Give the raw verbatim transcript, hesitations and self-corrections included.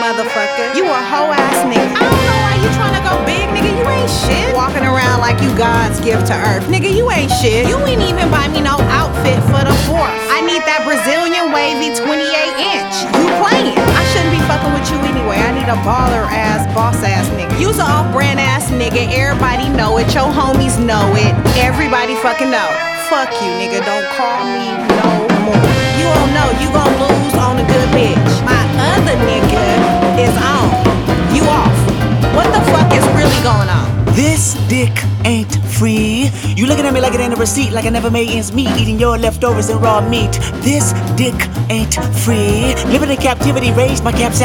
motherfucker. You a hoe ass nigga. I don't know why you tryna go big, nigga. You ain't shit. Walking around like you God's gift to earth. Nigga, you ain't shit. You ain't even buy me no outfit for the fourth. I need that Brazilian wavy twenty-eight inch. You playing. I shouldn't be fucking with you anyway. I need a baller ass, boss ass nigga. You's a off-brand ass nigga. Everybody know it. Your homies know it. Everybody fucking know. Fuck you, nigga. Don't call me no more. You don't know. You gon' lose on a good bitch. My other nigga is on. You off. What the fuck is really going on? This dick ain't free. You looking at me like it ain't a receipt, like I never made ends meet, eating your leftovers and raw meat. This dick ain't free. Living in captivity, raised my caps